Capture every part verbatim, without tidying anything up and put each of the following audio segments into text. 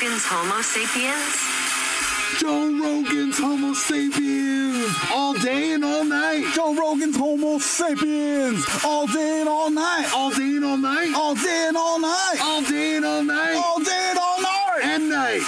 Rogan's Homo Sapiens? Joe Rogan's Homo Sapiens, all day and all night. Joe Rogan's Homo Sapiens, all day and all night. All day and all night. All day and all night. All day and all night. All day and all night. And night.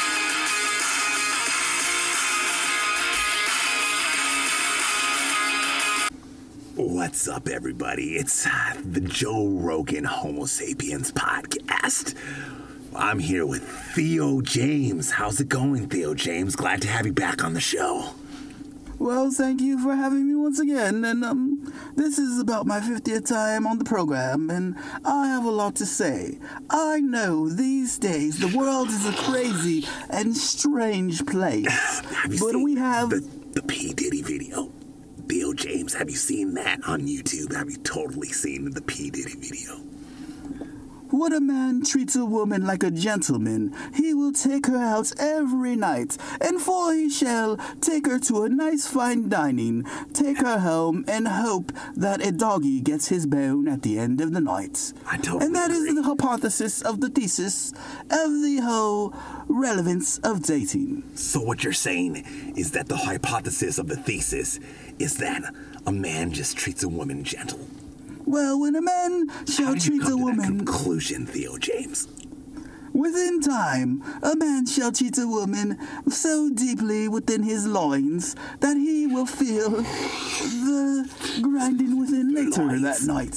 What's up, everybody? It's uh, the Joe Rogan Homo Sapiens podcast. I'm here with Theo James. How's it going, Theo James? Glad to have you back on the show. Well, thank you for having me once again. And um, this is about my fiftieth time on the program, and I have a lot to say. I know these days the world is a crazy and strange place. Have you but seen we have the, the P. Diddy video? Theo James, have you seen that on YouTube? Have you totally seen the P. Diddy video? What a man treats a woman like a gentleman, he will take her out every night, and for he shall take her to a nice fine dining, take her home, and hope that a doggy gets his bone at the end of the night. I totally And that agree. is the hypothesis of the thesis of the whole relevance of dating. So what you're saying is that the hypothesis of the thesis is that a man just treats a woman gentle. Well, when a man shall How did you treat come a to that woman conclusion, Theo James? within time, a man shall treat a woman so deeply within his loins that he will feel the grinding within later Loins. that night.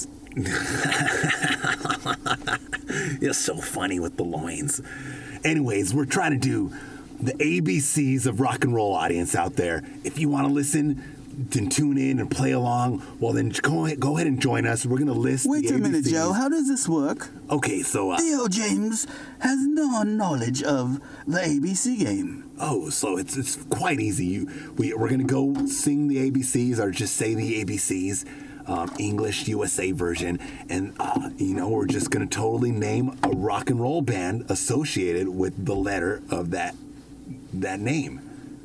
You're so funny with the loins. Anyways, we're trying to do the A B Cs of rock and roll, audience out there. If you want to listen, then tune in and play along. Well, then go ahead, go ahead and join us. We're gonna list. Wait the a minute, A B Cs. Joe. How does this work? Okay, so uh, Theo James has no knowledge of the A B C game. oh, so it's it's quite easy. You we we're gonna go sing the A B Cs or just say the A B Cs. Um, English U S A version, and uh, you know, we're just gonna totally name a rock and roll band associated with the letter of that that name.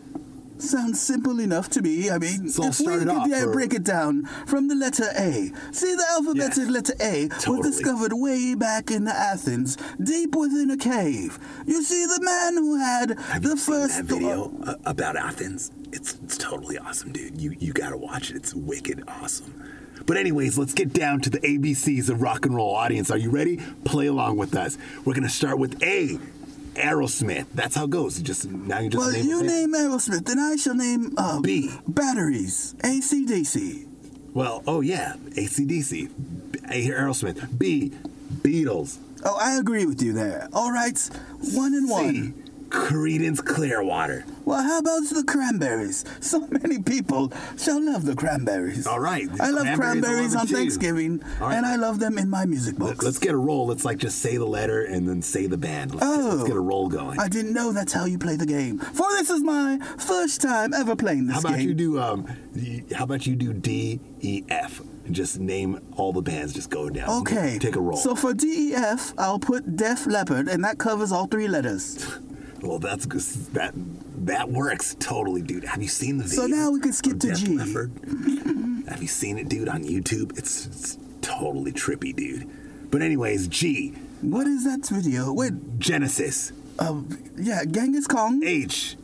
Sounds simple enough to me. I mean, So I'll if we start it could off yeah, for- break it down from the letter A. See, the alphabetic Yeah, letter A totally. was discovered way back in Athens, deep within a cave. You see, the man who had Have the you seen first that video uh, about Athens? It's it's totally awesome, dude. You you gotta watch it. It's wicked awesome. But anyways, let's get down to the A B Cs of rock and roll, audience. Are you ready? Play along with us. We're gonna start with A. Aerosmith. That's how it goes. You just now you just Well, name you a band. name Aerosmith, then I shall name uh, B. Batteries, A C D C. Well, oh yeah, A C D C. A. Aerosmith. B. Beatles. Oh, I agree with you there. All right, one and one. C. Creedence Clearwater. Well, how about the cranberries? So many people shall love the cranberries. All right. I love Cranberries, I cranberries love on it too. Thanksgiving, All right. and I love them in my music Let- books. Let's get a roll. Let's like just say the letter and then say the band. Let's, Oh. get, let's get a roll going. I didn't know that's how you play the game. For this is my first time ever playing this How about game. you do um? y- How about you do D, E, F, and just name all the bands. Just go down. Okay. Take a roll. So for D E F, I'll put Def Leppard, and that covers all three letters. well, that's good. That that works totally, dude. Have you seen the video? So now we can skip of to Def G. Leppard? Have you seen it, dude, on YouTube? It's, it's totally trippy, dude. But anyways, G, What is that video? Wait, Genesis. uh, yeah, Genghis Kong, H,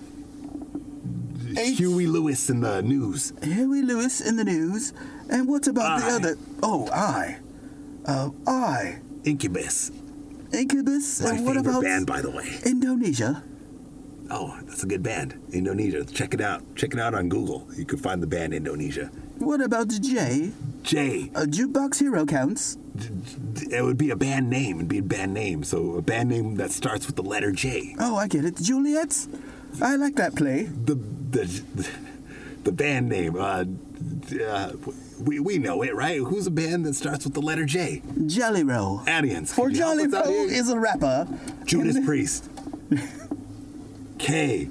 H. Huey Lewis in the news. Huey Lewis in the news, and what about the I. other? Oh, I. Uh, I. Incubus. Incubus, My and what favorite about band, by the way. Indonesia? Oh, that's a good band. Indonesia. Check it out. Check it out on Google. You can find the band Indonesia. What about J? J. A jukebox hero counts. It would be a band name. It'd be a band name. So a band name that starts with the letter J. Oh, I get it. Juliet? I like that play. The the the band name. Uh, uh, we we know it, right? Who's a band that starts with the letter J? Jelly Roll. Audience. For can you help Jelly us out Roll here? is a rapper. Judas Priest. K.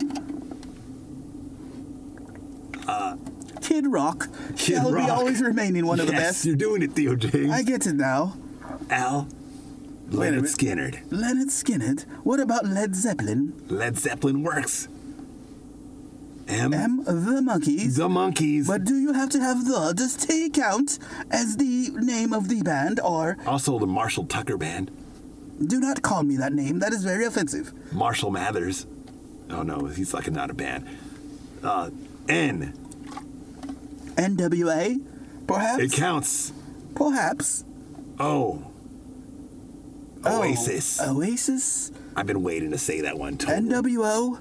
Kid Rock Kid shall be Rock. always remaining one of the Yes, best. you're doing it, Theo James. I get it now. Al. Wait a Leonard minute. Skinner. Leonard Skinner. What about Led Zeppelin? Led Zeppelin works. M. M. The Monkees. The Monkees. But do you have to have the? Does T count as the name of the band, or Also the Marshall Tucker Band. Do not call me that name. That is very offensive. Marshall Mathers. Oh, no, he's like not a band. Uh, N. N W A? Perhaps? It counts. Perhaps. O. Oasis. Oh, Oasis? I've been waiting to say that one. Totally. N W O?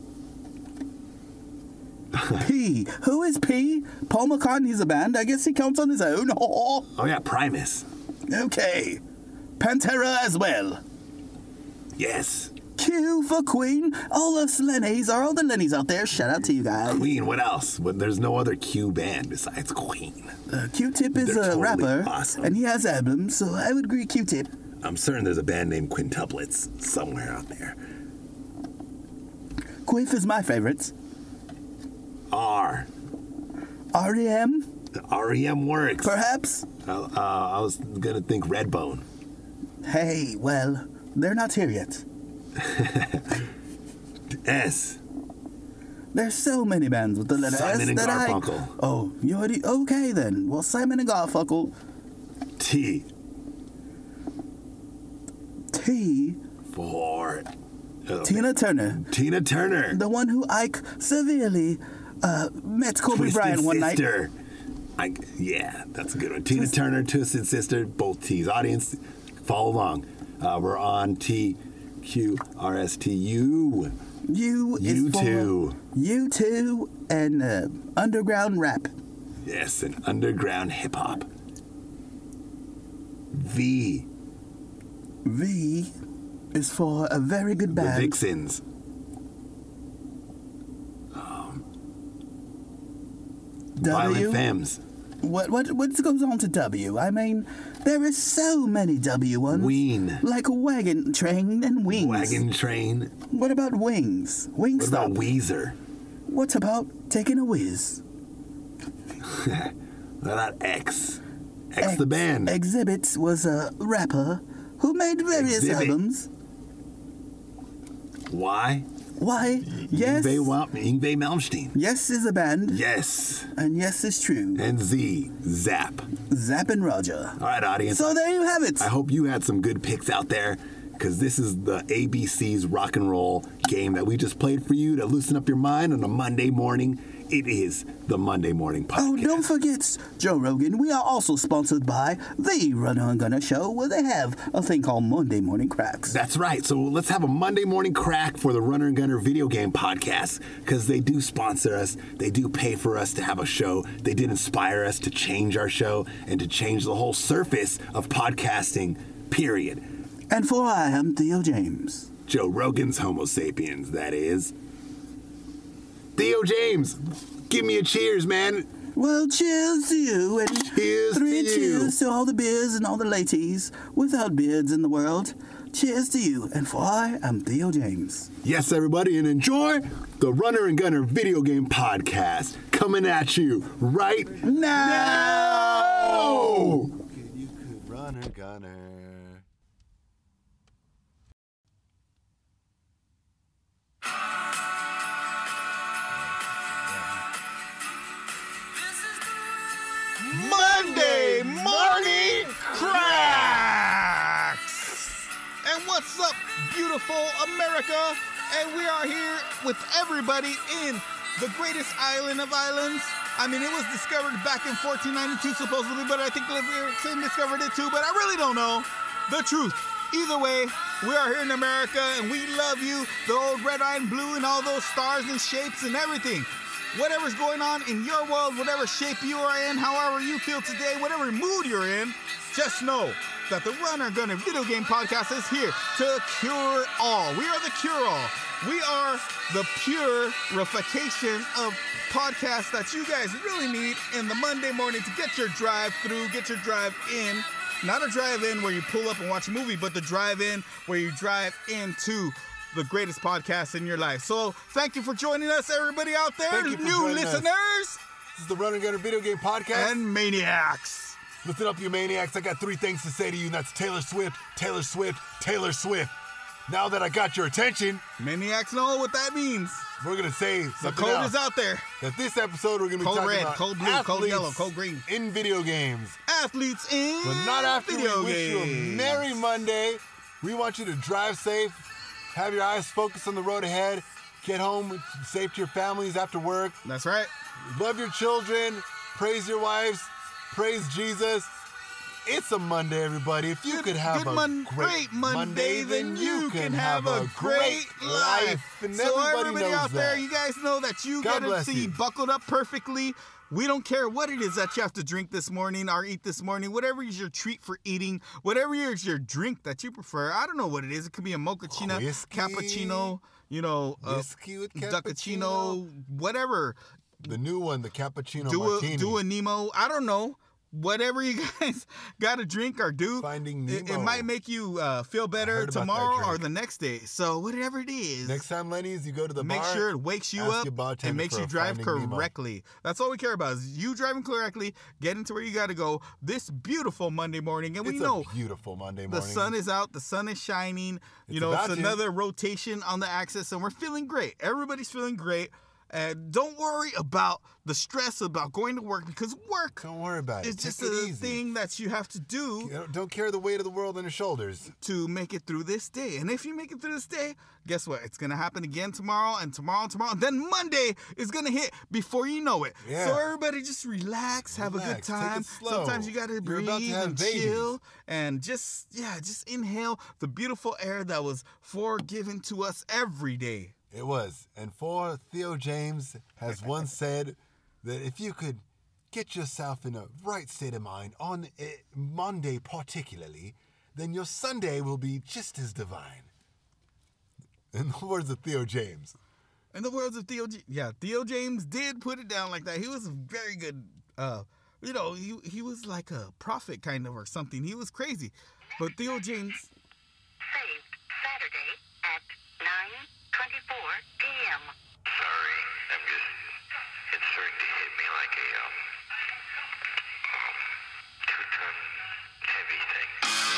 P. Who is P? Paul McCartney's a band. I guess he counts on his own. Oh, yeah, Primus. Okay. Pantera as well. Yes. Q for Queen. All us Lennys. Are all the Lennys out there? Shout out to you guys. Queen, what else? But there's no other Q band besides Queen. Uh, Q-Tip is They're a totally rapper, awesome. and he has albums, so I would agree Q-Tip. I'm certain there's a band named Quintuplets somewhere out there. Quiff is my favorite. R. R E M? R E M works. Perhaps? Uh, uh, I was going to think Redbone. Hey, well, they're not here yet. S. There's so many bands with the letter Simon S and that Garfunkel. I... Oh, you already... Okay, then. Well, Simon and Garfunkel. T. T. For... Uh, Tina Turner. Tina Turner. The one who Ike severely uh, met Kobe Twisted Bryant one Sister. night. I, yeah, that's a good one. Tina Turner, Twisted Sister, both T's. Audience, follow along. Uh, we're on T, Q, R, S, T, U. U is U for two. U two and uh, underground rap. Yes, and underground hip hop. V. V is for a very good The band. Vixens. Um, Violent W. Femmes. What what what goes on to W? I mean, there is so many W ones. Ween. Like Wagon Train and Wings. Wagon Train. What about Wings? What Wingstop. about Weezer? What about Taking a Whiz? What about X? X the band. Exhibit was a rapper who made various Exhibit. albums. Y? Why? Yes. Yngwie Mal- Yngwie Malmsteen. Yes is a band. Yes. And yes is true. And Z. Zap. Zapp and Roger. All right, audience. So there you have it. I hope you had some good picks out there, because this is the A B C's rock and roll game that we just played for you to loosen up your mind on a Monday morning. It is the Monday Morning Podcast. Oh, don't forget, Joe Rogan, we are also sponsored by The Runner and Gunner Show, where they have a thing called Monday Morning Cracks. That's right. So let's have a Monday morning crack for the Runner and Gunner video game podcast, because they do sponsor us. They do pay for us to have a show. They did inspire us to change our show and to change the whole surface of podcasting, period. And for I am Theo James. Joe Rogan's Homo sapiens, that is. Theo James, give me a cheers, man. Well, cheers to you, and Cheers three to you. cheers to all the beers and all the ladies without beards in the world. Cheers to you, and for I am Theo James. Yes, everybody, and enjoy the Runner and Gunner video game podcast coming at you right now. You could, you could runner, gunner. Monday Morning Cracks! And what's up, beautiful America? And we are here with everybody in the greatest island of islands. I mean, it was discovered back in fourteen ninety-two, supposedly, but I think Liv Erickson discovered it too, but I really don't know the truth. Either way, we are here in America, and we love you, the old red, white, and blue, and all those stars and shapes and everything. Whatever's going on in your world, whatever shape you are in, however you feel today, whatever mood you're in, just know that the Runner Gunner Video Game Podcast is here to cure all. We are the cure-all. We are the purification of podcasts that you guys really need in the Monday morning to get your drive through, get your drive in. Not a drive-in where you pull up and watch a movie, but the drive-in where you drive into the greatest podcast in your life. So thank you for joining us, everybody out there, Thank you for new joining us. listeners This is the Runner and Gunner video game podcast. and maniacs. Listen up, you maniacs. I got three things to say to you, and that's Taylor Swift, Taylor Swift, Taylor Swift. Now that I got your attention, Maniacs know what that means. we're going to say The something code else. is out there. That this episode, we're going to be Code talking red, about code blue, athletes code yellow, code green. in video games. Athletes in But not after video we wish you a games. Merry Monday We want you to drive safe, have your eyes focused on the road ahead, get home safe to your families after work. That's right. Love your children, praise your wives, praise Jesus. It's a Monday, everybody. If you Good- could have good a mon- great, great Monday, then you can have a great life. And So everybody everybody knows out there, that. you guys know that you God gotta bless see you. buckled up perfectly. We don't care what it is that you have to drink this morning or eat this morning, whatever is your treat for eating, whatever is your drink that you prefer. I don't know what it is. It could be a mochaccino, Whiskey. cappuccino, you know, uh, Whiskey with duccaccino, whatever. The new one, the cappuccino Do a, martini. do a Nemo. I don't know. Whatever you guys got to drink or do, Finding it, it Nemo. might make you uh, feel better heard about that tomorrow or drink. the next day. So whatever it is, Next time, Lenny's, you go to the make bar. sure it wakes you ask up your bartender and makes for you a drive Finding Nemo. correctly. That's all we care about is you driving correctly, getting to where you got to go this beautiful Monday morning. And we It's know a beautiful Monday the morning. sun is out, the sun is shining. You It's know, it's about to. another rotation on the axis, and we're feeling great. Everybody's feeling great. And don't worry about the stress about going to work because work Don't worry about it. is just Take it a easy. thing that you have to do You know, don't carry the weight of the world on your shoulders. to make it through this day. And if you make it through this day, guess what? It's going to happen again tomorrow and tomorrow and tomorrow. Then Monday is going to hit before you know it. Yeah. So everybody just relax, have a good Relax, take it time. slow. Sometimes you got to You're breathe about to have and babies. chill and just, yeah, just inhale the beautiful air that was forgiven to us every day. It was. And for Theo James has once said that if you could get yourself in a right state of mind on a Monday particularly, then your Sunday will be just as divine. In the words of Theo James. In the words of Theo, J- yeah, Theo James did put it down like that. He was a very good, uh, you know, he he was like a prophet kind of or something. He was crazy, but Theo James. Saved Saturday at nine twenty-four p.m. Sorry, I'm just, it's starting to hit me like a, um, um two-ton heavy thing.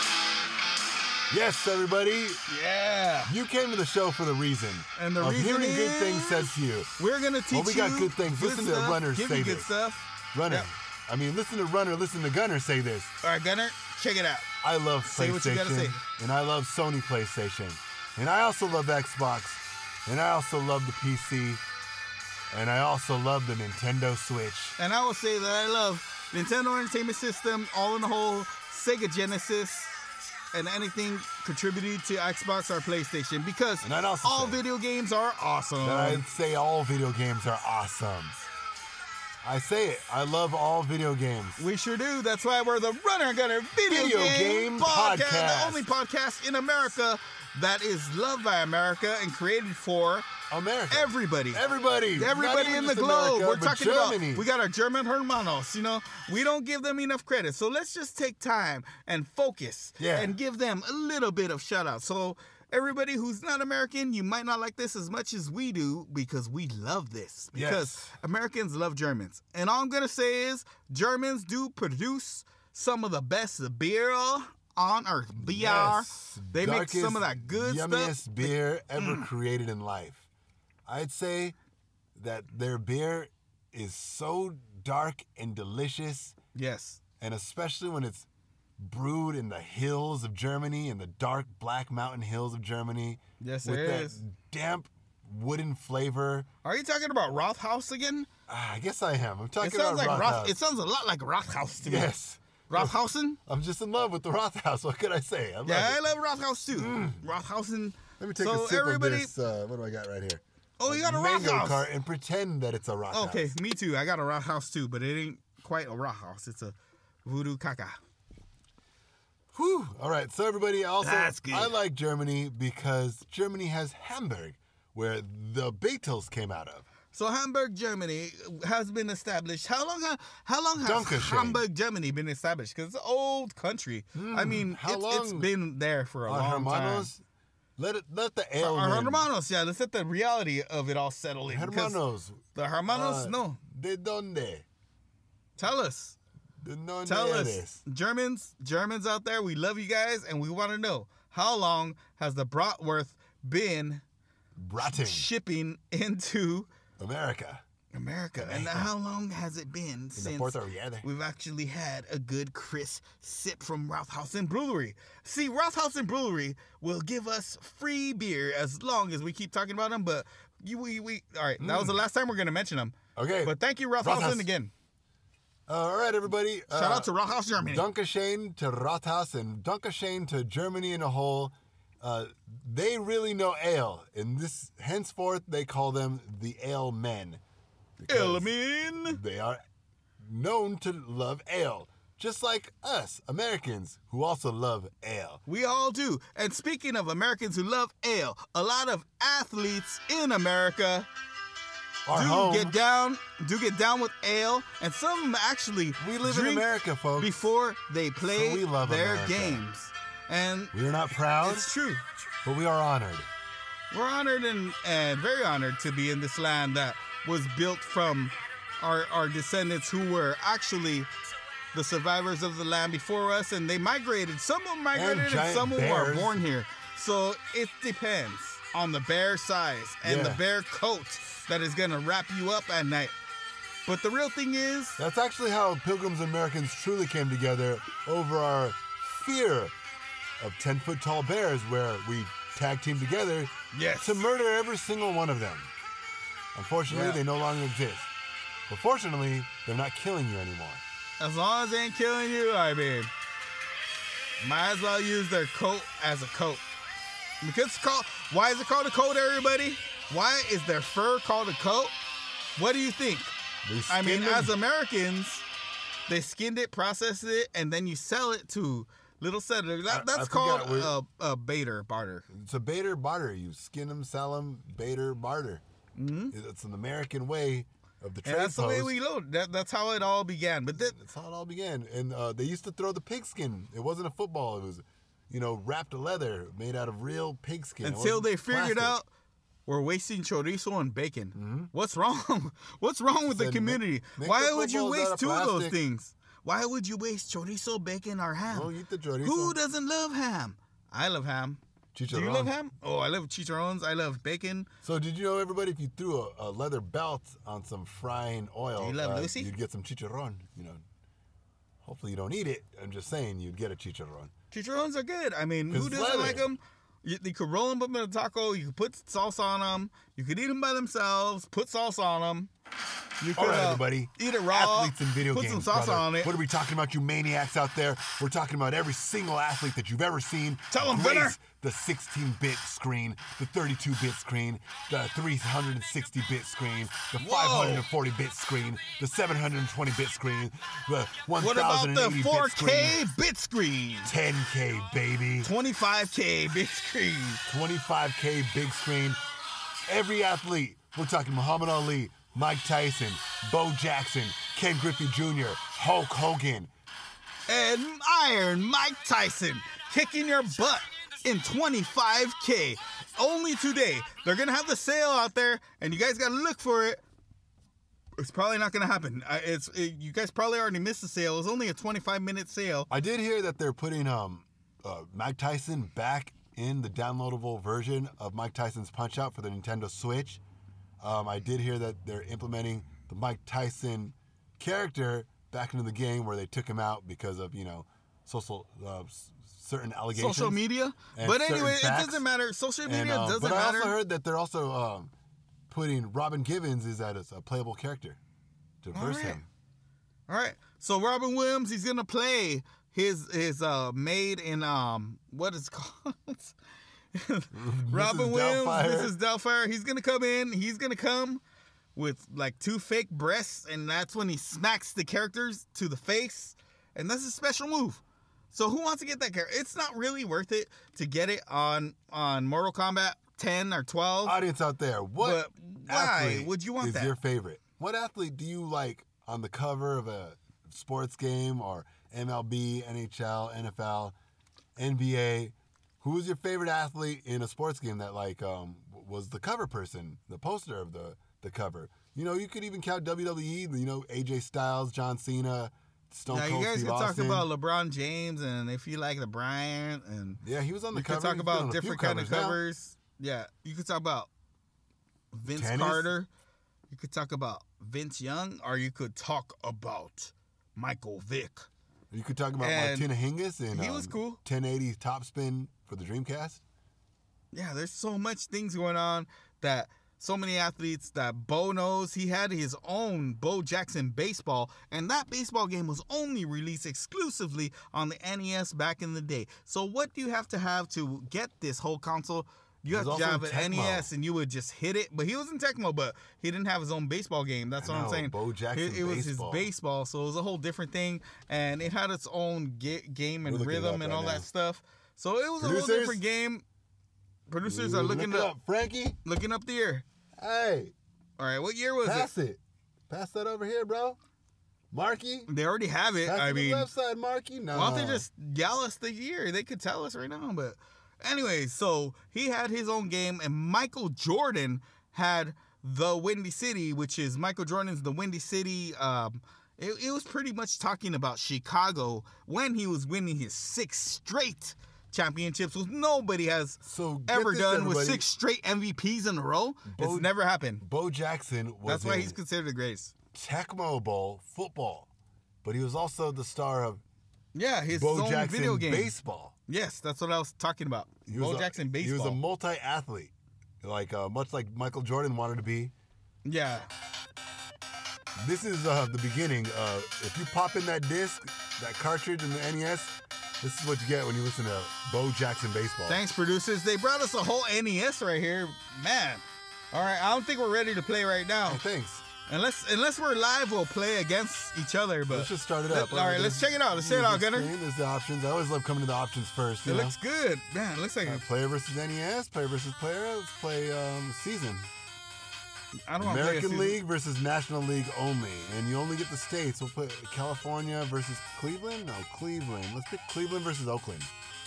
Yes, everybody, Yeah, you came to the show for the reason. And the of reason hearing good is- things said to you. we're gonna teach Well, we got you good things. Listen to stuff, runners give say you good this. stuff. Runner. Yep. I mean, listen to Runner, listen to Gunner say this. All right, Gunner, check it out. I love Say PlayStation. what you gotta say. And I love Sony PlayStation. And I also love Xbox. And I also love the P C. And I also love the Nintendo Switch. And I will say that I love Nintendo Entertainment System, all in the whole, Sega Genesis, and anything contributed to Xbox or PlayStation because And I'd also all say- video games are awesome. And I'd say all video games are awesome. I say it. I love all video games. We sure do. That's why we're the Runner Gunner Video, Video Game, Game podcast, the Podcast. only podcast in America that is loved by America and created for America. everybody. Everybody. Not Everybody even in the just globe. America, We're but talking Germany. about, we got our German hermanos, you know. We don't give them enough credit. So let's just take time and focus Yeah. and give them a little bit of shout out. So everybody who's not American, you might not like this as much as we do because we love this. Because Yes. Americans love Germans. And all I'm going to say is Germans do produce some of the best beer on earth. Beer. Yes. They make Darkest, some of that good yummiest stuff. beer ever Mm. created in life. I'd say that their beer is so dark and delicious, Yes. and especially when it's brewed in the hills of Germany, in the dark black mountain hills of Germany. Yes, with there that is. damp wooden flavor. Are you talking about Rothaus again? Ah, I guess I am. I'm It talking sounds about like Roth. Rothaus. It sounds a lot like Rothaus to me. Yes. Rothhausen? I'm just in love with the Rothaus. What could I say? I love Yeah, I it. love Rothaus too. Rothhausen. Let me take so a sip everybody, of this. Uh, what do I got right here? Oh, you got a mango Rothaus. cart and pretend that it's a Rothaus. Okay, me too. I got a Rothaus too, but it ain't quite a Rothaus. It's a Voodoo Caca. Whew. All right. So everybody, also, That's good. I like Germany because Germany has Hamburg, where the Beatles came out of. So Hamburg, Germany has been established. How long? Ha- how long has Dankeschön. Hamburg, Germany been established? Because it's an old country. I mean, how it's, it's long been there for a Our long hermanos, let it let the ale time. Our in. hermanos, yeah. Let's let the reality of it all settle in. because Hermanos. The hermanos, uh, no. De donde? Tell us. De donde Tell us, eres? Germans, Germans out there, we love you guys, and we want to know how long has the bratwurst been Brating. shipping into America. America. And how long has it been In since the fourth or yeah, there. we've actually had a good crisp sip from Rothhausen Brewery? See, Rothhausen Brewery will give us free beer as long as we keep talking about them. But you, we, we, all right, that was the last time we're gonna mention them. Okay. But thank you, Rothhausen, Rothhaus. again. Uh, all right, everybody. Shout uh, out to Rothhaus Germany. Dankeschön to Rathaus and Dankeschön to Germany in a whole. Uh, they really know ale, and this henceforth they call them the ale men. because Elamin. They are known to love ale, just like us Americans who also love ale. We all do. And speaking of Americans who love ale, a lot of athletes in America Our do home. get down, do get down with ale, and some of them actually We live in drink America, folks. before they play So we love their America. games. And We are not proud, it's true. but we are honored. We're honored and, and very honored to be in this land that was built from our, our descendants who were actually the survivors of the land before us, and they migrated. Some of them migrated and, giant some of them were bears. born here. So it depends on the bear size and Yeah. the bear coat that is going to wrap you up at night. But the real thing is, That's actually how Pilgrims and Americans truly came together over our fear of ten-foot tall bears, where we tag team together yes, to murder every single one of them. Unfortunately, Yeah. they no longer exist. But fortunately, they're not killing you anymore. as long as they ain't killing you, I mean, might as well use their coat as a coat. Because it's called, why is it called a coat, everybody? Why is their fur called a coat? What do you think? They I mean, skin them. as Americans, they skinned it, processed it, and then you sell it to little settlers. That, I- that's I called forgot, we're- a, a baiter, barter. It's a baiter barter. You skin them, sell them, baiter barter. Mm-hmm. It's an American way of the trade And that's the way post. we load. That, that's how it all began. But that, That's how it all began. And uh, they used to throw the pigskin. It wasn't a football. It was, you know, wrapped leather made out of real pigskin. It until wasn't they figured plastic. out we're wasting chorizo and bacon. What's wrong? What's wrong with the Said, community? Mm-hmm. make- make Why the would you footballs out waste of two of those plastic. things? Why would you waste chorizo, bacon, or ham? Don't eat the chorizo. Who doesn't love ham? I love ham. Do you Chicharrón. love ham? Oh, I love chicharrones. I love bacon. So did you know, everybody, if you threw a, a leather belt on some frying oil, Do you love uh, Lucy? you'd get some chicharrón. You know, hopefully you don't eat it. I'm just saying you'd get a chicharrón. Chicharrones are good. I mean, who It's doesn't like leather. them? You, you could roll them up in a taco. You could put sauce on them. You could eat them by themselves. Put sauce on them. You could All right, uh, everybody. eat it raw. Athletes in video put games. some sauce brother. on it. What are we talking about, you maniacs out there? We're talking about every single athlete that you've ever seen. Tell 'em, grace Gunner. the sixteen-bit screen, the thirty-two-bit screen, the three hundred sixty-bit screen, the Whoa. five hundred forty-bit screen, the seven hundred twenty-bit screen, the What about the ten eighty-bit four screen, K bit screen? ten K, baby, twenty-five K bit screen. twenty-five K big screen. Every athlete, we're talking Muhammad Ali, Mike Tyson, Bo Jackson, Ken Griffey Junior, Hulk Hogan. And Iron Mike Tyson kicking your butt in twenty-five K. Only today. They're going to have the sale out there, and you guys got to look for it. It's probably not going to happen. I- It's it, you guys probably already missed the sale. It was only a twenty-five minute sale. I did hear that they're putting um, uh, Mike Tyson back in the downloadable version of Mike Tyson's Punch-Out for the Nintendo Switch. Um, I did hear that they're implementing the Mike Tyson character back into the game, where they took him out because of, you know, social uh, s- certain allegations. Social media. and But certain anyway, it facts. doesn't matter. Social And, media um, doesn't but I matter. also heard that they're also um, putting Robin Givens is as a playable character to verse right. him. All right. So Robin Williams, he's gonna play his his uh maid in um what is it called? Robin Williams, Doubtfire. Missus Doubtfire. He's gonna come in. He's gonna come with like two fake breasts, and that's when he smacks the characters to the face, and that's a special move. So who wants to get that character? It's not really worth it to get it on on Mortal Kombat ten or twelve. Audience out there, what But why athlete would you want is that? your favorite? What athlete do you like on the cover of a sports game, or M L B, N H L, N F L, N B A? Who is your favorite athlete in a sports game that like um, was the cover person, the poster of the, the cover? You know, you could even count W W E, you know, A J Styles, John Cena, Stone Now Cold you guys Steve could talk Austin. about LeBron James, and if you like the Bryant, and Yeah, he was on the you cover. could talk He's been on about a few different kind of covers now. covers. Yeah, you could talk about Vince Tennis? Carter. You could talk about Vince Young, or you could talk about Michael Vick. You could talk about And Martina Hingis and he was um, cool. ten eighty top spin for the Dreamcast. Yeah, there's so much things going on that so many athletes that Bo knows. He had his own Bo Jackson baseball, and that baseball game was only released exclusively on the N E S back in the day. So what do you have to have to get this whole console? You He have was to also have in an N E S Tecmo. and you would just hit it. But he was in Tecmo, but he didn't have his own baseball game. That's I what I'm know, saying. Bo Jackson it, it was baseball. his baseball, so it was a whole different thing. And it had its own ga- game and We're looking it rhythm up and right all now. that stuff. So it was a whole Producers? different game. Producers are Look looking it up, up, Frankie. looking up the year. Hey, All right, what year was pass it. Pass that over here, bro. Marky. it? They already have it. Pass I it to mean, the left side, Marky. No. why don't they just yell us the year? They could tell us right now. But anyway, so he had his own game, and Michael Jordan had the Windy City, which is Michael Jordan's the Windy City. Um, it, it was pretty much talking about Chicago when he was winning his sixth straight championships, which nobody has So get ever this, done with everybody. six straight M V Ps in a row. Bo- it's never happened. Bo Jackson was That's why in he's considered the greatest. Tecmo Bowl football, but he was also the star of Yeah, his Bo own Jackson video game. baseball. Yes, that's what I was talking about. He was Bo a- Jackson He was baseball. a multi-athlete, like uh, much like Michael Jordan wanted to be. yeah. This is uh, the beginning. Uh, if you pop in that disc, that cartridge in the N E S, this is what you get when you listen to Bo Jackson baseball. Thanks, producers. They brought us a whole N E S right here. Man. All right, I don't think we're ready to play right now. Oh, thanks. Unless unless we're live, we'll play against each other. But Let's just start it Let- up. all right, let's check it out. Let's check it out, There's the Gunner. screen, There's the options. I always love coming to the options first. You it know? looks good. Man, it looks like Uh, player versus N E S, player versus player. Let's play um, season. I don't want to play a American season. League versus National League only. And you only get the states. We'll put California versus Cleveland. No, Cleveland. Let's pick Cleveland versus Oakland.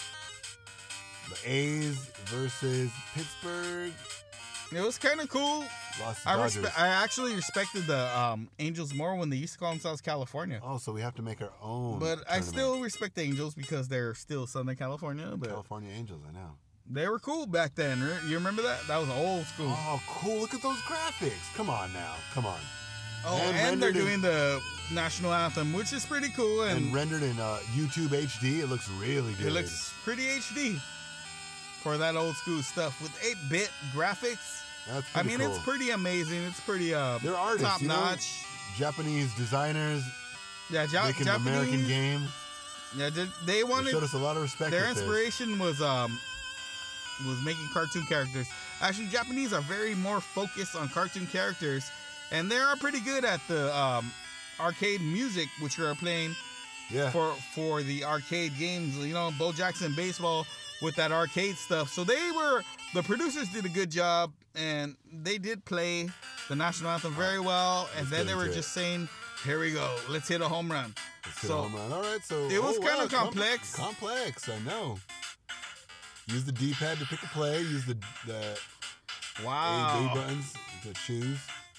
The A's versus Pittsburgh. It was kind of cool. Los I Dodgers. respe- I actually respected the um, Angels more when they used to call themselves California. Oh, so we have to make our own. But I tournament. still respect the Angels because they're still Southern California. But California Angels, I know. they were cool back then. right? You remember that? That was old school. Oh, cool. Look at those graphics. Come on now. Come on. Oh, and and, they're rendered in- doing the national anthem, which is pretty cool, and, And rendered in uh, YouTube H D, it looks really good. it looks pretty H D for that old school stuff with eight bit graphics. That's I pretty mean, cool. it's pretty amazing. It's pretty uh, They're artists, top you know? notch. Japanese designers Yeah, ja- making Japanese. an American game. Yeah, they, they They wanted showed us a lot of respect. their with this. inspiration was um was making cartoon characters. Actually, Japanese are very more focused on cartoon characters, and they are pretty good at the um, arcade music, which we are playing Yeah. for for the arcade games. You know, Bo Jackson baseball with that arcade stuff. So they were the producers did a good job, and they did play the national anthem very well. And Let's then get they were into just saying, "Here we go, let's hit a home run." Let's hit a so home run. All right, so it was oh, kinda wow, com- complex. complex, I know. Use the D-pad to pick a play. Use the the A, B wow, buttons to choose.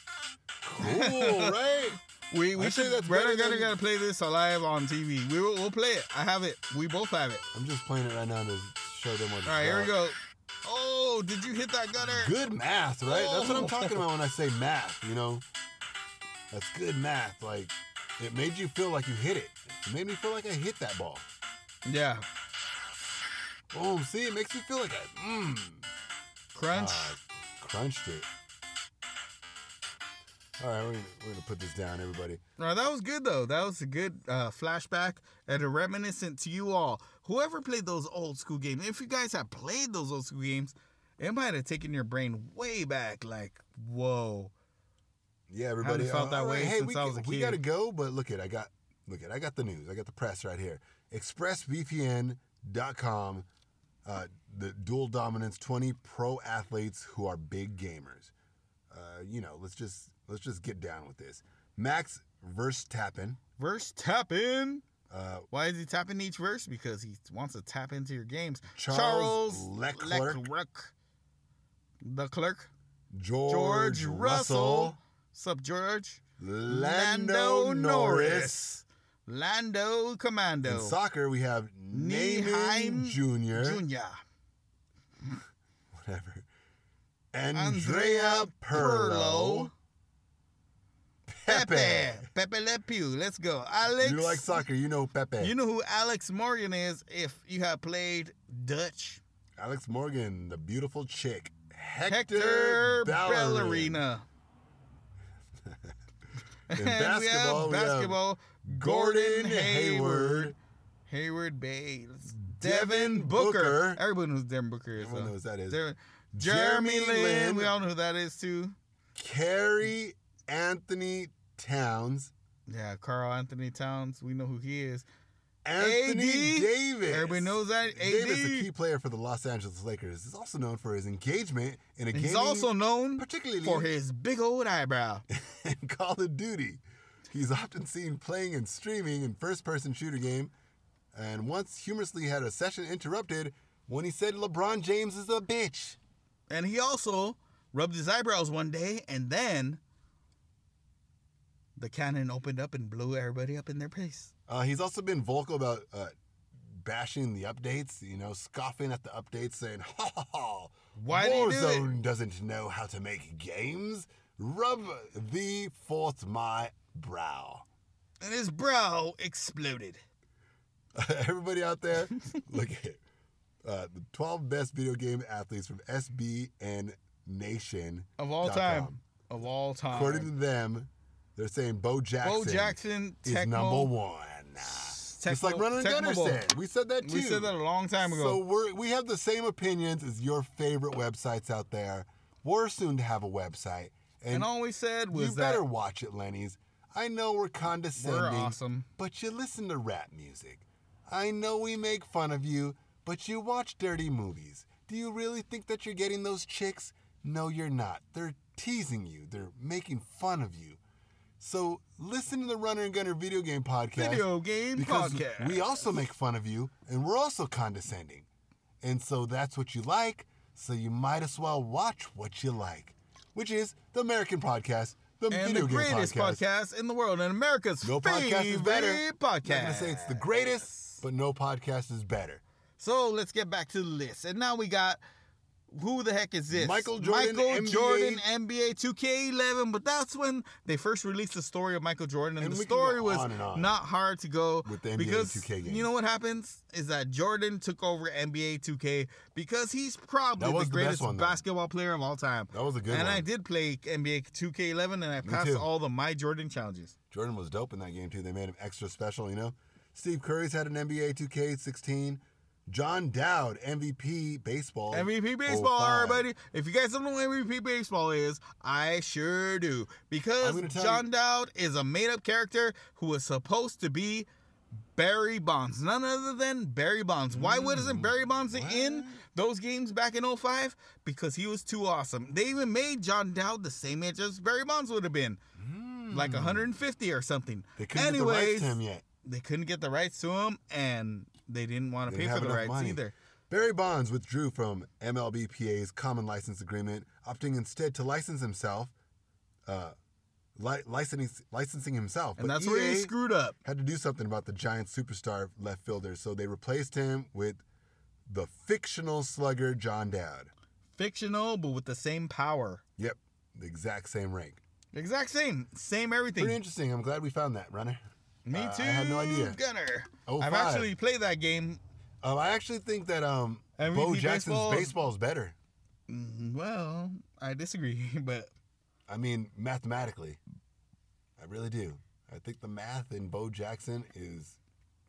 Cool, right? we we I should think that's better better gotta than- gotta play this live on T V. We will we'll play it. I have it. We both have it. I'm just playing it right now to show them what it's All right, here we about. go. Oh, did you hit that gunner? Good math, right? That's what I'm Oh. talking about when I say math, you know? That's good math. Like, it made you feel like you hit it. It made me feel like I hit that ball. Yeah, Boom, see? It makes you feel like I, mmm, crunch. crunched it. All right, we're gonna, we're gonna put this down, everybody. No, that was good though. That was a good uh, flashback and a reminiscent to you all. Whoever played those old school games, if you guys have played those old school games, it might have taken your brain way back. Like, whoa. Yeah, everybody. Haven't felt that all way hey, since we, I was a we kid. gotta go, but look it, I got, look it, I got the news. I got the press right here. express V P N dot com, uh, the dual dominance, twenty pro athletes who are big gamers. Uh, you know, let's just let's just get down with this. Max Verstappen. Verse tap in. Uh, Why is he tapping each verse? Because he wants to tap into your games. Charles Leclerc. Leclerc. The clerk. George, George Russell. Russell. Sup, George? Lando Norris. Lando Commando. In soccer, we have Neyman Neheim Junior Junior. Whatever. Andrea Pirlo. Pepe. Pepe Le Pew. Let's go. Alex. You like soccer, you know Pepe. You know who Alex Morgan is if you have played Dutch. Alex Morgan, the beautiful chick. Hector, Hector Bellerin. Ballerina. In And basketball, we have we have basketball. Gordon Hayward. Hayward Bays. Devin Devin Booker. Booker. Everyone knows Devin Booker is. Everyone so. knows that is. Devin- Jeremy Jeremy Lin. Lin. We all know who that is too. Carrie Anthony Towns. Yeah, Carl Anthony Towns. We know who he is. Anthony A D. Davis. Everybody knows that. A D. Davis, a key player for the Los Angeles Lakers, is also known for his engagement in a He's gaming, also known particularly for his big old eyebrow. in Call of Duty. He's often seen playing and streaming in first-person shooter game, and once humorously had a session interrupted when he said LeBron James is a bitch. And he also rubbed his eyebrows one day, and then the cannon opened up and blew everybody up in their face. Uh, he's also been vocal about uh, bashing the updates, you know, scoffing at the updates, saying, ha ha ha, Why do you do Warzone doesn't know how to make games. Rub thee forth my brow. And his brow exploded. Everybody out there, look at uh, the twelve best video game athletes from S B N Nation. Of all time. Of all time. According to them, they're saying Bo Jackson, Bo Jackson, is Tecmo, number one. Just like Runner and Gunner Tecmo. said. We said that too. We said that a long time ago. So we're, we have the same opinions as your favorite websites out there. We're soon to have a website. And, and all we said was you that better watch it, Lenny's. I know we're condescending. we're awesome. But you listen to rap music. I know we make fun of you, but you watch dirty movies. Do you really think that you're getting those chicks? No, you're not. They're teasing you. They're making fun of you. So listen to the Runner and Gunner video game podcast. Video game because podcast. we also make fun of you, and we're also condescending. And so that's what you like, so you might as well watch what you like, which is the American podcast, the and video the game greatest podcast. podcast in the world, and America's No favorite podcast is better. podcast. I'm not going to say it's the greatest, but no podcast is better. So let's get back to the list. And now we got, who the heck is this? Michael Jordan, Michael N B A. Jordan, N B A two K eleven. But that's when they first released the story of Michael Jordan. And, And the we can story go was on and on not hard to go. with the N B A because two K games. you know what happens? Is that Jordan took over N B A two K because he's probably That was the the best greatest one, though. basketball player of all time. That was a good and one. I did play N B A two K eleven, and I passed too. all the My Jordan challenges. Jordan was dope in that game, too. They made him extra special, you know? Steve Curry's had an N B A two K sixteen. John Dowd, M V P baseball. M V P baseball, oh five. everybody. If you guys don't know what M V P baseball is, I sure do. Because I'm gonna tell John you- Dowd is a made-up character who was supposed to be Barry Bonds. None other than Barry Bonds. Why wasn't Barry Bonds in those games back in oh five? Because he was too awesome. They even made John Dowd the same age as Barry Bonds would have been. Like one hundred fifty or something. They couldn't Anyways, get the rights to him yet. they couldn't get the rights to him, and they didn't want to They pay didn't for have the enough rights money. either. Barry Bonds withdrew from M L B P A's common license agreement, opting instead to license himself, uh, li- licensing, licensing himself. And But that's where he E A screwed up. had to do something about the giant superstar left fielder, so they replaced him with the fictional slugger John Dowd. Fictional, but with the same power. Yep, the exact same rank. Exact same. Same everything. Pretty interesting. I'm glad we found that, Runner. Me Uh, too. I had no idea. Gunner. oh I've five. actually played that game. Um, I actually think that um, M V P Bo Jackson's baseball- baseball is better. Mm, Well, I disagree, but I mean, mathematically. I really do. I think the math in Bo Jackson is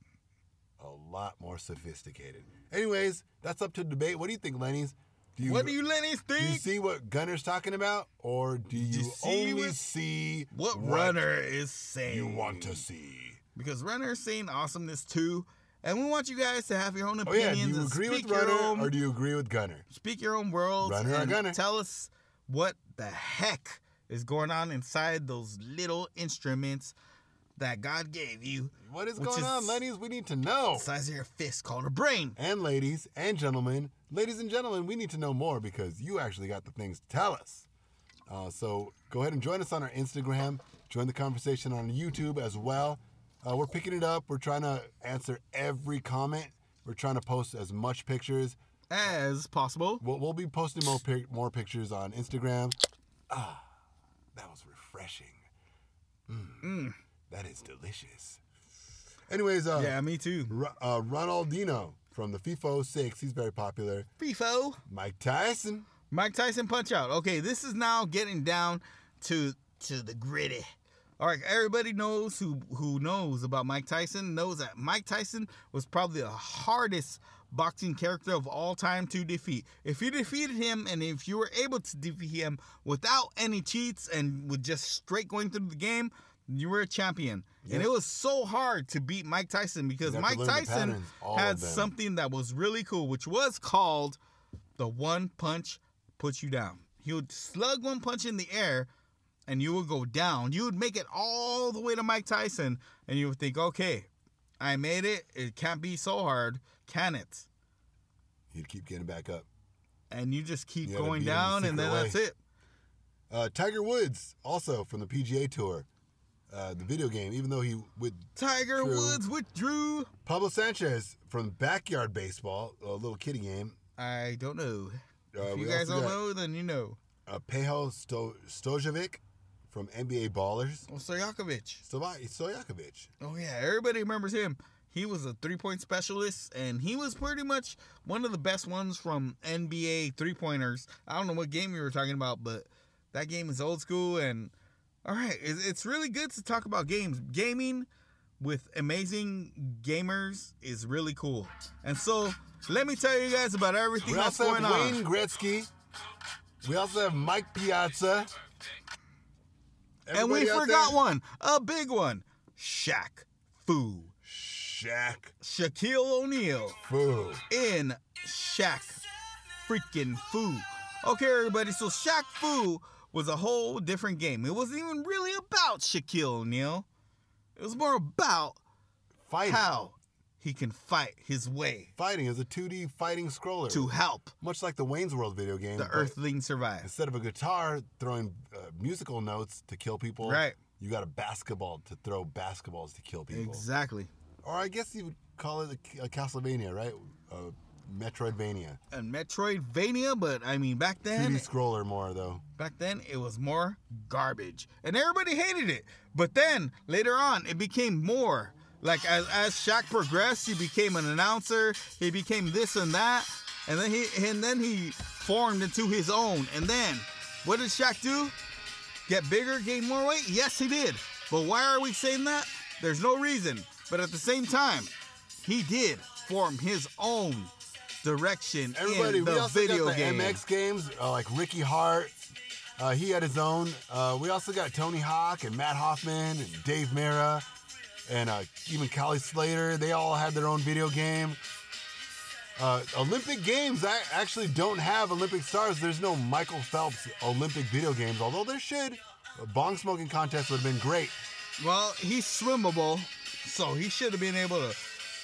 a lot more sophisticated. Anyways, that's up to debate. What do you think, Lenny's? Do you, what do you Lenny's do you think? see what Gunner's talking about? Or do you, you see only what- see what Runner is saying? you want to see? Because Runner is saying awesomeness too, and we want you guys to have your own Oh, yeah. opinions. Do you and agree with speak your Runner own, or do you agree with Gunner? speak your own worlds Runner or and Gunner? tell us what the heck is going on inside those little instruments that God gave you. What is Which going is- on, Lenny's? We need to know. The size of your fist called a brain. And ladies and gentlemen, ladies and gentlemen, we need to know more because you actually got the things to tell us. Uh, so go ahead and join us on our Instagram. Join the conversation on YouTube as well. Uh, we're picking it up. We're trying to answer every comment. We're trying to post as much pictures. As possible. We'll, we'll be posting more pic- more pictures on Instagram. Ah, that was refreshing. Mm. That is delicious. Anyways, uh, Yeah, me too. Ro- uh, Ronaldinho from the FIFA oh six, he's very popular. FIFO. Mike Tyson. Mike Tyson Punch Out. Okay, this is now getting down to to the gritty. All right, everybody knows who who knows about Mike Tyson knows that Mike Tyson was probably the hardest boxing character of all time to defeat. If you defeated him and if you were able to defeat him without any cheats and with just straight going through the game, you were a champion. Yep. And it was so hard to beat Mike Tyson because You have to Mike learn the Tyson patterns, all had of them. something that was really cool, which was called the one punch puts you down. He would slug one punch in the air and you would go down. You would make it all the way to Mike Tyson and you would think, okay, I made it. It can't be so hard, can it? He'd keep getting back up. And you just keep You gotta going beat him the down and then secret that's way. it. Uh, Tiger Woods, also from the P G A Tour, uh, the video game, even though he with Tiger True. Woods withdrew. Pablo Sanchez from Backyard Baseball, a little kiddie game. I don't know. Uh, if you we guys also don't got, know, then you know. Uh, Pejo Sto- Stojovic from N B A Ballers. Oh, Stojakovic. Stoja- Stojakovic. Oh, yeah. Everybody remembers him. He was a three-point specialist, and he was pretty much one of the best ones from N B A three-pointers. I don't know what game you were talking about, but that game is old school. And, all right, it's it's really good to talk about games. Gaming with amazing gamers is really cool. And so, let me tell you guys about everything We that's also going have on. Wayne Gretzky. We also have Mike Piazza. And we Everybody out forgot there? one, a big one, Shaq Fu. Shaq Shaquille O'Neal Fu. in Shaq freaking Fu. Okay, everybody, so Shaq Fu was a whole different game. It wasn't even really about Shaquille O'Neal. It was more about Fighting. how he can fight his way Fighting is a two D fighting scroller. to help Much like the Wayne's World video game. the but Earthling survive. Instead of a guitar throwing uh, musical notes to kill people, Right. you got a basketball to throw basketballs to kill people. Exactly. Or I guess you would call it a, a Castlevania, right? Uh, Metroidvania. And Metroidvania, but I mean, back two then, D scroller more, though. Back then, it was more garbage. And everybody hated it. But then, later on, it became more. Like, as, as Shaq progressed, he became an announcer. He became this and that. And then he and then he formed into his own. And then, what did Shaq do? Get bigger, gain more weight? Yes, he did. But why are we saying that? There's no reason. But at the same time, he did form his own direction Everybody, in we the also video got the game. M X games, uh, like Ricky Hart. Uh, he had his own. Uh, we also got Tony Hawk and Matt Hoffman and Dave Mera and uh, even Callie Slater. They all had their own video game. Uh, Olympic Games I actually don't have Olympic stars. There's no Michael Phelps Olympic video games, although there should. A bong smoking contest would have been great. Well, he's swimmable, so he should have been able to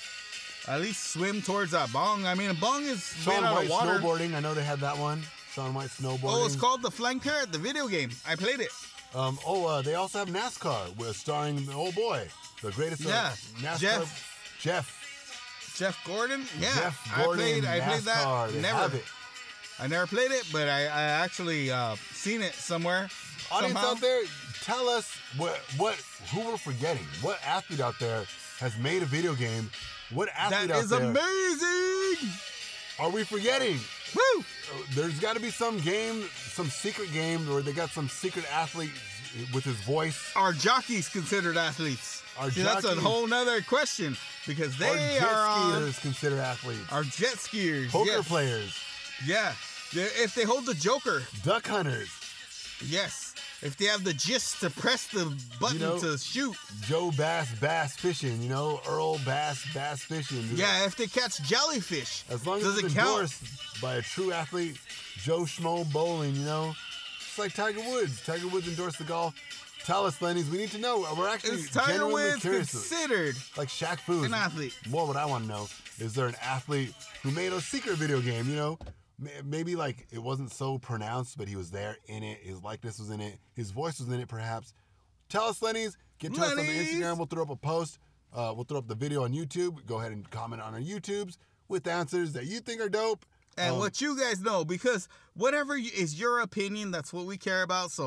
at least swim towards that bong. I mean, a bong is Shaun made out White of water. snowboarding. I know they had that one. Shaun White snowboarding. Oh, it's called the Flanker, the video game. I played it. Um, oh, uh, they also have NASCAR, with starring the old boy, the greatest. Uh, Yeah, NASCAR. Jeff. Jeff. Jeff Gordon. Yeah, Jeff I Gordon. played. I played NASCAR. that. They Never. have it. I never played it, but I, I actually uh, seen it somewhere. Audience somehow. out there, tell us what what who we're forgetting. What athlete out there has made a video game? What athlete That out is there amazing. are we forgetting? Woo! Uh, There's got to be some game, some secret game where they got some secret athlete with his voice. Are jockeys considered athletes? Are See, that's a jockeys- whole nother question because Are they jet are on. skiers considered athletes? Are jet skiers? Poker yes. players, Yeah. They- If they hold the Joker, duck hunters, yes. If they have the gist to press the button You know- to shoot. Joe Bass bass fishing. You know, Earl Bass bass fishing. Yeah, if they catch jellyfish. As long as does it's it count? endorsed by a true athlete, Joe Schmo Bowling, you know? It's like Tiger Woods. Tiger Woods endorsed the golf. Tell us, Lenny's. We need to know. We're actually Is Tiger genuinely Woods curious. considered Like Shaq Fu. an athlete? More what I want to know is there an athlete who made a secret video game, you know? May- Maybe like it wasn't so pronounced, but he was there in it. His likeness was in it. His voice was in it, perhaps. Tell us, Lenny's. Get to us on the Lenny's. Instagram. We'll throw up a post. Uh, we'll throw up the video on YouTube. Go ahead and comment on our YouTubes with answers that you think are dope. And Um, what you guys know, because whatever y- is your opinion, that's what we care about. So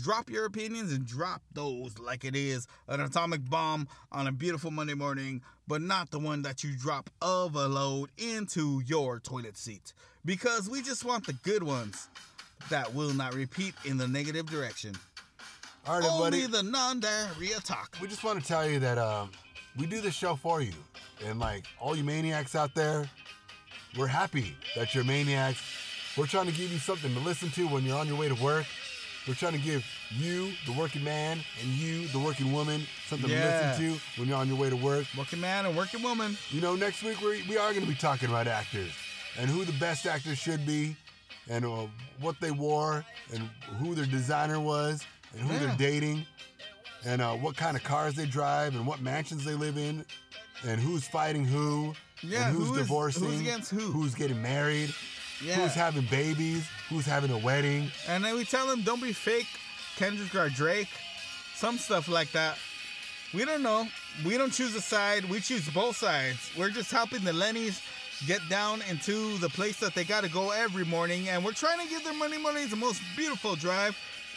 Drop your opinions and drop those like it is an atomic bomb on a beautiful Monday morning, but not the one that you drop of a load into your toilet seat. Because we just want the good ones that will not repeat in the negative direction. All right, everybody. Only the non-diarrhea talk. We just want to tell you that um, we do this show for you. And like all you maniacs out there, we're happy that you're maniacs. We're trying to give you something to listen to when you're on your way to work. We're trying to give you, the working man, and you, the working woman, something Yeah. to listen to when you're on your way to work. Working man and working woman. You know, next week we we are going to be talking about actors and who the best actors should be, and uh, what they wore, and who their designer was, and who Yeah. they're dating, and uh, what kind of cars they drive, and what mansions they live in, and who's fighting who, Yeah, and who's who is- divorcing, who's against who. who's getting married, Yeah. who's having babies, who's having a wedding. And then we tell them, don't be fake Kendrick or Drake. Some stuff like that. We don't know. We don't choose a side. We choose both sides. We're just helping the Lennies get down into the place that they got to go every morning. And we're trying to give their Monday mornings the most beautiful drive.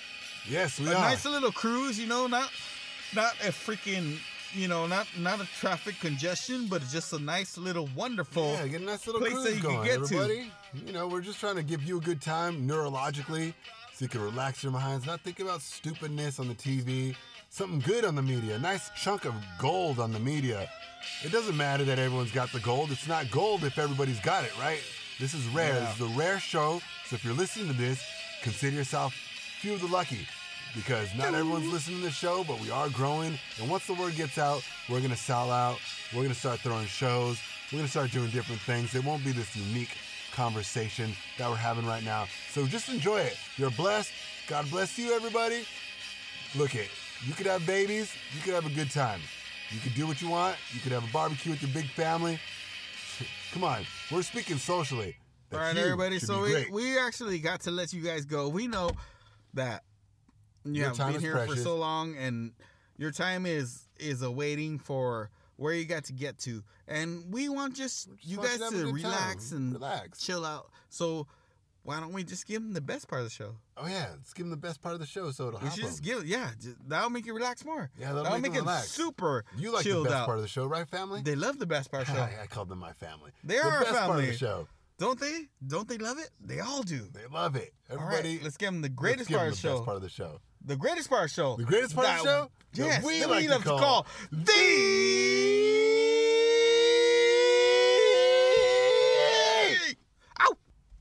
Yes, we A are. nice little cruise, you know, not not a freaking, you know, not not a traffic congestion, but just a nice little wonderful Yeah, get a nice little place cruise that you going, can get to. everybody. You know, we're just trying to give you a good time neurologically, so you can relax your minds, not think about stupidness on the T V. Something good on the media, a nice chunk of gold on the media. It doesn't matter that everyone's got the gold. It's not gold if everybody's got it, right? This is rare. Yeah. This is a rare show. So if you're listening to this, consider yourself few of the lucky. Because not everyone's listening to the show, but we are growing. And once the word gets out, we're going to sell out. We're going to start throwing shows. We're going to start doing different things. It won't be this unique conversation that we're having right now. So just enjoy it. You're blessed. God bless you, everybody. Look it. You could have babies. You could have a good time. You could do what you want. You could have a barbecue with your big family. Come on. We're speaking socially. That All right, you everybody. should So be we, great. we actually got to let you guys go. We know that you Your have time been is here for precious. so long, and your time is is awaiting for where you got to get to. And we want just, just you want guys you to have a to good relax time. and Relax. chill out. So why don't we just give them the best part of the show? Oh, yeah. Let's give them the best part of the show so it'll We help should just them. give, yeah, just, that'll make you relax more. Yeah, that'll that'll make make them it relax. super You like the chilled best out. part of the show, right, family? They love the best part of the show. I, I called them my family. They the are our best part of family. the show. Don't they? Don't they love it? They all do. They love it. All Everybody, right, let's give them the let's greatest give part them of the the show. best part of the show. The greatest part of the show. The greatest part of the That- show? That Yes, we that like we to love to call call the. Ow!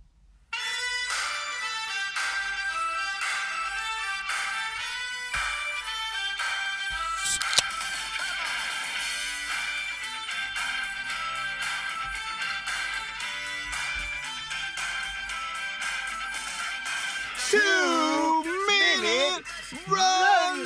Two minute rundown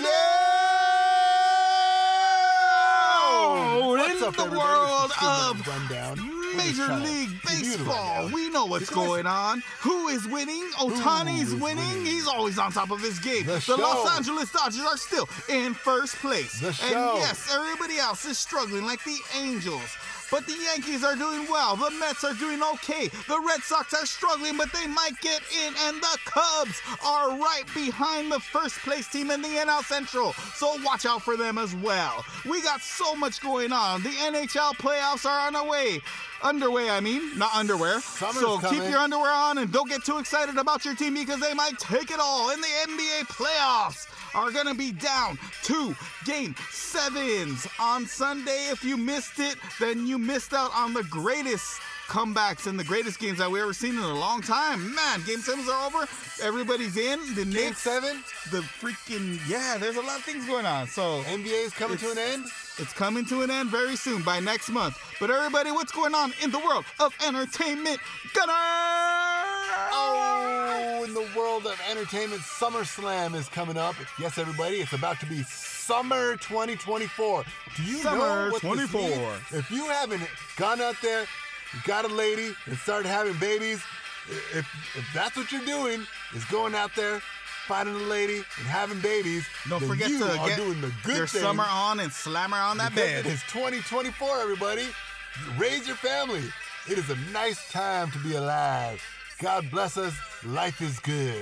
What's in up, the everybody? world Let's give them of a rundown. We're just Major trying to League give you the Baseball. rundown. We know what's Because going on. Who is winning? Otani's is winning. winning? He's always on top of his game. The The, show. Los Angeles Dodgers are still in first place. The And show. yes, everybody else is struggling like the Angels. But the Yankees are doing well. The Mets are doing okay. The Red Sox are struggling, but they might get in. And the Cubs are right behind the first place team in the N L Central. So watch out for them as well. We got so much going on. The N H L playoffs are on the way. Underway, I mean, not underwear. Summer's so coming. keep your underwear on and don't get too excited about your team because they might take it all. And the N B A playoffs are going to be down two game sevens on Sunday. If you missed it, then you missed out on the greatest comebacks and the greatest games that we ever seen in a long time. Man, game sevens are over. Everybody's in. The Game Knicks, seven, the freaking, yeah, there's a lot of things going on. So N B A is coming to an It's- end. it's coming to an end very soon, by next month. But everybody, what's going on in the world of entertainment? Gunner! Oh, in the world of entertainment, SummerSlam is coming up. Yes, everybody, it's about to be Summer twenty twenty-four. Do you Summer know what this twenty-four. means? If you haven't gone out there, got a lady, and started having babies, if, if that's what you're doing, is going out there, finding a lady, and having babies, Don't then forget you to are get doing the good your thing. summer on and slam her on that Because bed. It is twenty twenty-four, everybody. Raise your family. It is a nice time to be alive. God bless us. Life is good.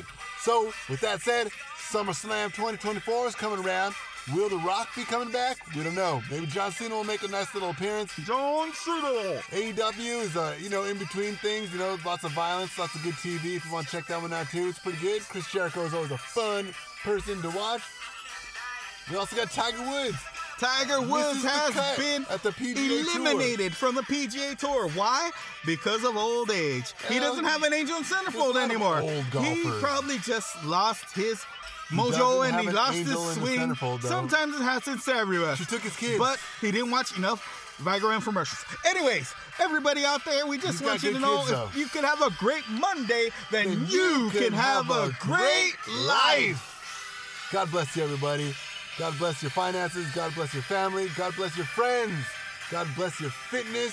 So, with that said, SummerSlam twenty twenty-four is coming around. Will The Rock be coming back? We don't know. Maybe John Cena will make a nice little appearance. John Cena. A E W is, uh, you know, in between things. You know, lots of violence, lots of good T V. If you want to check that one out, too, it's pretty good. Chris Jericho is always a fun person to watch. We also got Tiger Woods. Tiger Woods Misses the cut has been at the P G A eliminated from the P G A Tour. Why? Because of old age. He Well, doesn't have an angel in there's a centerfold lot of anymore. old He golfers. probably just lost his He mojo doesn't and have he an lost his angel in the swing. centerfold, though. Sometimes it happens to everyone. She took his kids. But he didn't watch enough Viagra infomercials. Anyways, everybody out there, we just He's want got you to good know kids, though. if you can have a great Monday, then, Then you can have a great life. God bless you, everybody. God bless your finances. God bless your family. God bless your friends. God bless your fitness.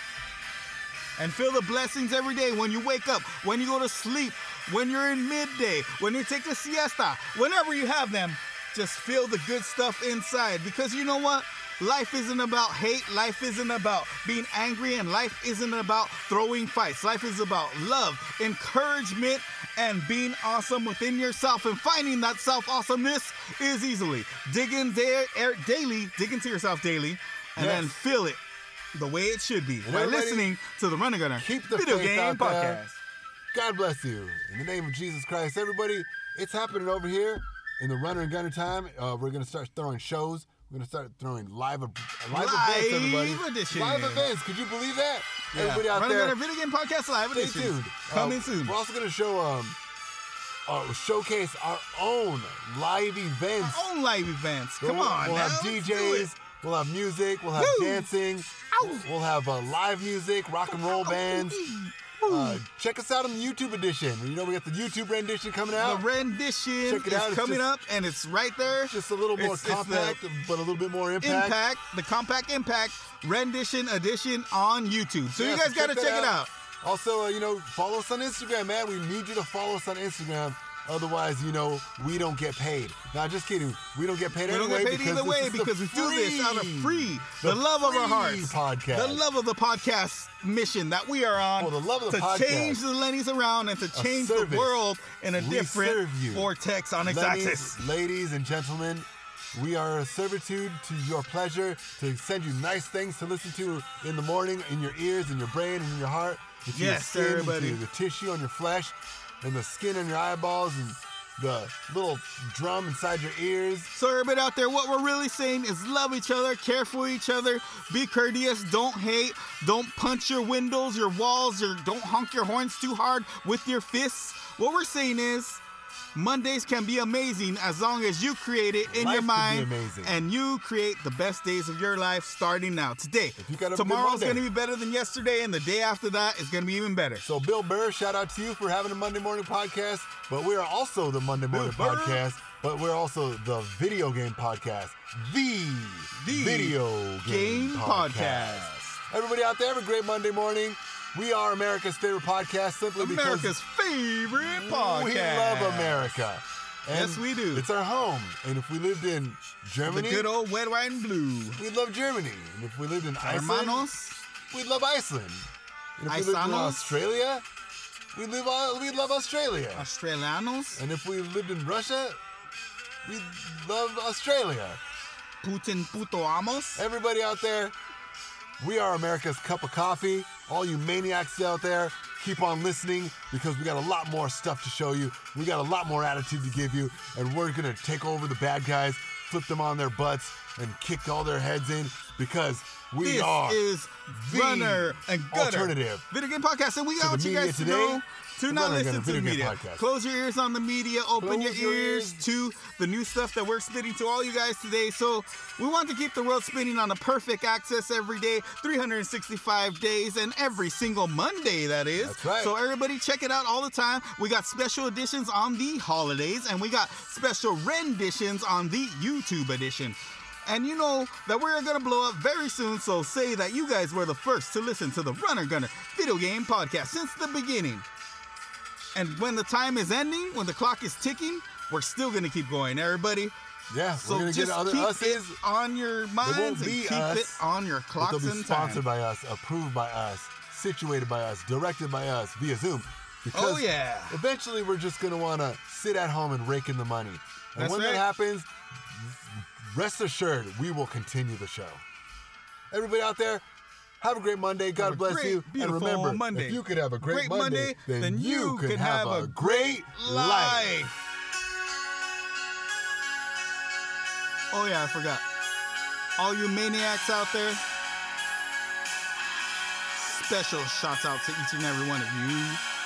And feel the blessings every day when you wake up, when you go to sleep, when you're in midday, when you take a siesta, whenever you have them, just feel the good stuff inside. Because you know what? Life isn't about hate. Life isn't about being angry. And life isn't about throwing fights. Life is about love, encouragement, and being awesome within yourself. And finding that self-awesomeness is easily. Dig in there er, daily, dig into yourself daily, and Yes. then feel it the way it should be And by everybody, listening to the Running Gunner keep the Video faith Game out Podcast. there. God bless you. In the name of Jesus Christ, everybody, it's happening over here in the Runner and Gunner time. Uh, we're going to start throwing shows. We're going to start throwing live, live, live events, everybody. Live edition. Live events. Could you believe that? Yeah. Everybody out Running there, Gunner Video Game Podcast Live stay edition. tuned. Coming Uh, soon. We're also going to show, um, uh, showcase our own live events. Our own live events. So Come we'll, on, We'll now. have Let's do D it. Js. We'll have music. We'll have Woo. dancing. Ow. We'll have uh, live music, rock and roll bands. Uh, check us out on the YouTube edition. You know, we got the YouTube rendition coming The out. rendition Check it out. is It's coming just- up, and it's right there. Just a little more It's- it's the compact, but a little bit more impact. Impact, the Compact Impact rendition edition on YouTube. So Yeah, you guys got to that check it out. Also, uh, you know, follow us on Instagram, man. We need you to follow us on Instagram. Otherwise, you know, we don't get paid. Now, just kidding. We don't get paid We don't anyway get paid because either this way is the because we do this out of free. The, the love of our free hearts. podcast. The love of the podcast mission that we are on. Oh, the love of to the podcast. change the Lennies around and to change the service. world in a We different serve you. vortex on its Ladies, axis. ladies and gentlemen, we are a servitude to your pleasure to send you nice things to listen to in the morning, in your ears, in your brain, and in your heart. Into Yes, your skin, everybody. into the tissue on your flesh, and the skin on your eyeballs, and the little drum inside your ears. So everybody out there, what we're really saying is love each other, care for each other, be courteous, don't hate, don't punch your windows, your walls, or don't honk your horns too hard with your fists. What we're saying is Mondays can be amazing as long as you create it in Life your can be mind amazing. and you create the best days of your life starting now. Today, you got a good tomorrow's Monday. going to be better than yesterday, and the day after that is going to be even better. So, Bill Burr, shout out to you for having a Monday morning podcast. But we are also the Monday morning Bill Burr. podcast. But we're also the video game podcast. The, The video game, Game podcast. Podcast. Everybody out there, have a great Monday morning. We are America's favorite podcast simply America's because favorite podcast. we love America. And Yes, we do. It's our home. And if we lived in The Germany, good old red, white, and blue. we'd love Germany. And if we lived in Iceland, Hermanos. we'd love Iceland. And if we lived in Aisanos. Australia, we'd, live, uh, we'd love Australia. Australianos, And if we lived in Russia, we'd love Australia. Putin puto amos. Everybody out there, we are America's cup of coffee. All you maniacs out there, keep on listening because we got a lot more stuff to show you. We got a lot more attitude to give you, and we're gonna take over the bad guys, flip them on their butts, and kick all their heads in because we This are is the Runner and Gunner alternative Video Game Podcast, and we to got the you media guys to today, know. Do the not Runner and listen Gunner to the Video Game media. Podcast. Close your ears on the media. Open Close your your ears ears. to the new stuff that we're spitting to all you guys today. So we want to keep the world spinning on a perfect access every day, three hundred sixty-five days, and every single Monday, that is. That's right. So everybody check it out all the time. We got special editions on the holidays, and we got special renditions on the YouTube edition. And you know that we're going to blow up very soon, so say that you guys were the first to listen to the Runner Gunner Video Game Podcast since the beginning. And when the time is ending, when the clock is ticking, we're still going to keep going, everybody. yeah. So we're gonna just get other keep us's. it on your minds and be keep us, it on your But clocks they'll be and sponsored time. by us, approved by us, situated by us, directed by us via Zoom. Because Oh, yeah. eventually we're just going to want to sit at home and rake in the money. And That's when right. that happens, rest assured, we will continue the show. Everybody out there, have a great Monday. God Have a bless great, you. And beautiful remember, Monday. if you could have a great, Great Monday, then, then you you could can have, have a a great life. life. Oh, yeah, I forgot. All you maniacs out there, special shouts out to each and every one of you.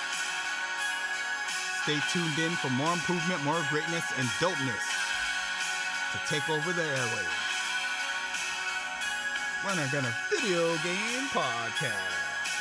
Stay tuned in for more improvement, more greatness, and dopeness to take over the airwaves. Runner Gunner Video Game Podcast.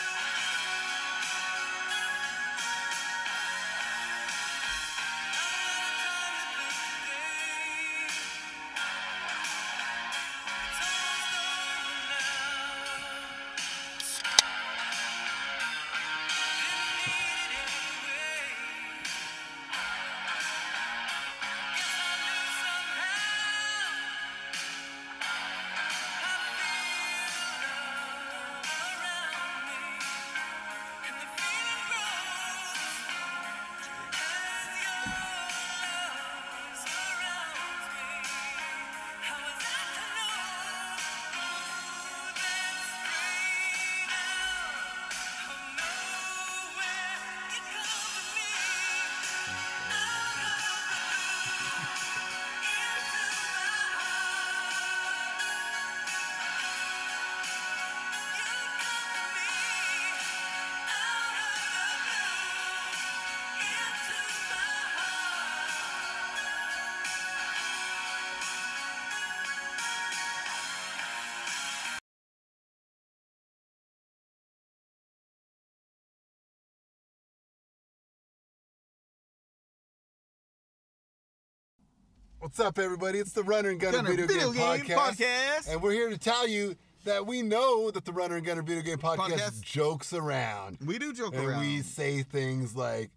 What's up, everybody? It's the Runner and Gunner, Gunner Video, Video Game, Game Podcast. Podcast. And we're here to tell you that we know that the Runner and Gunner Video Game Podcast, Podcast. jokes around. We do joke and around. we say things like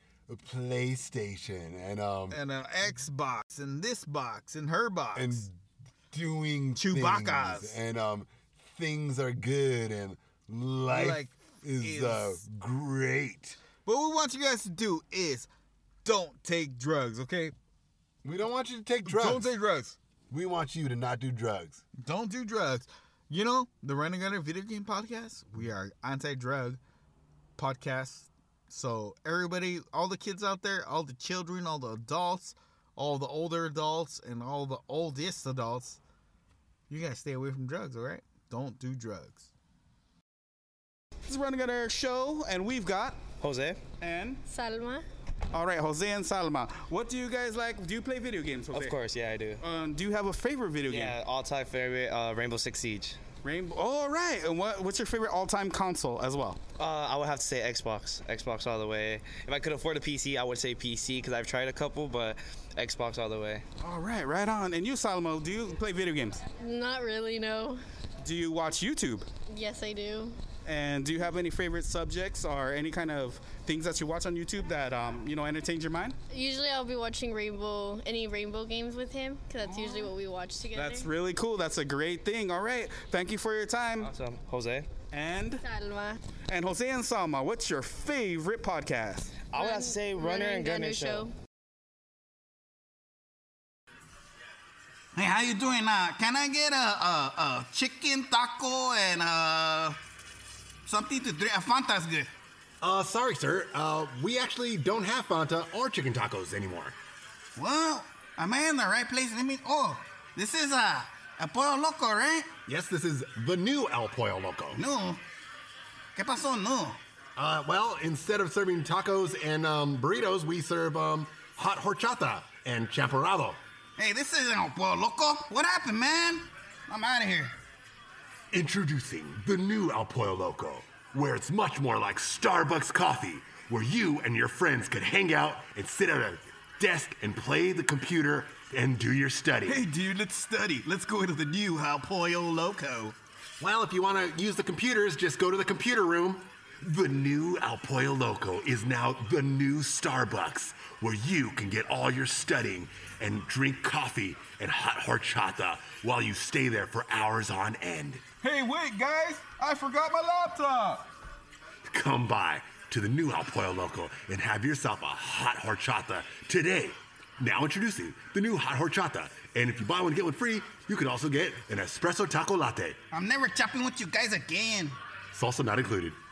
PlayStation and um and an Xbox and this box and her box. and doing Chewbacca's. things and um things are good and life Like, is, is- uh, great. What we want you guys to do is don't take drugs, okay? We don't want you to take drugs. Don't take drugs. We want you to not do drugs. Don't do drugs. You know, the Running Gunner Video Game Podcast, we are anti-drug podcast. So everybody, all the kids out there, all the children, all the adults, all the older adults, and all the oldest adults, you gotta stay away from drugs, all right? Don't do drugs. This is Running Gunner Show, and we've got Jose. and Salma. all right, Jose and Salma. What do you guys like? Do you play video games, Jose? Of course, yeah, I do. Um, do you have a favorite video game? Yeah, all-time favorite, uh, Rainbow Six Siege. Rainbow. All right. And what, what's your favorite all-time console as well? Uh, I would have to say Xbox. Xbox all the way. If I could afford a P C, I would say P C because I've tried a couple, but Xbox all the way. All right, right on. And you, Salmo, do you play video games? Not really, no. Do you watch YouTube? Yes, I do. And do you have any favorite subjects or any kind of things that you watch on YouTube that um, you know entertains your mind? Usually I'll be watching Rainbow, any Rainbow games with him, because that's usually what we watch together. That's really cool. That's a great thing. All right. Thank you for your time. Awesome. Jose. And Salma. and Jose and Salma, what's your favorite podcast? I would have to say Runner, and Gunner, Show. Hey, how you doing? Uh, can I get a, a, a chicken taco and uh, something to drink? A Fanta's good. Uh, sorry, sir. Uh, we actually don't have Fanta or chicken tacos anymore. Well, am I in the right place? Let me. Oh, this is a a Pollo Loco, right? Yes, this is the new El Pollo Loco. No. ¿Qué pasó? No. Uh, well, instead of serving tacos and um, burritos, we serve um, hot horchata and champurrado. Hey, this isn't a Pollo Loco. What happened, man? I'm out of here. Introducing the new El Pollo Loco, where it's much more like Starbucks coffee, where you and your friends could hang out and sit at a desk and play the computer and do your study. Hey, dude, let's study. Let's go to the new El Pollo Loco. Well, if you want to use the computers, just go to the computer room. The new El Pollo Loco is now the new Starbucks, where you can get all your studying and drink coffee and hot horchata while you stay there for hours on end. Hey, wait, guys! I forgot my laptop. Come by. to the new El Pollo Loco and have yourself a hot horchata today. Now introducing the new hot horchata. And if you buy one, get one free, you can also get an espresso taco latte. I'm never chopping with you guys again. Salsa not included.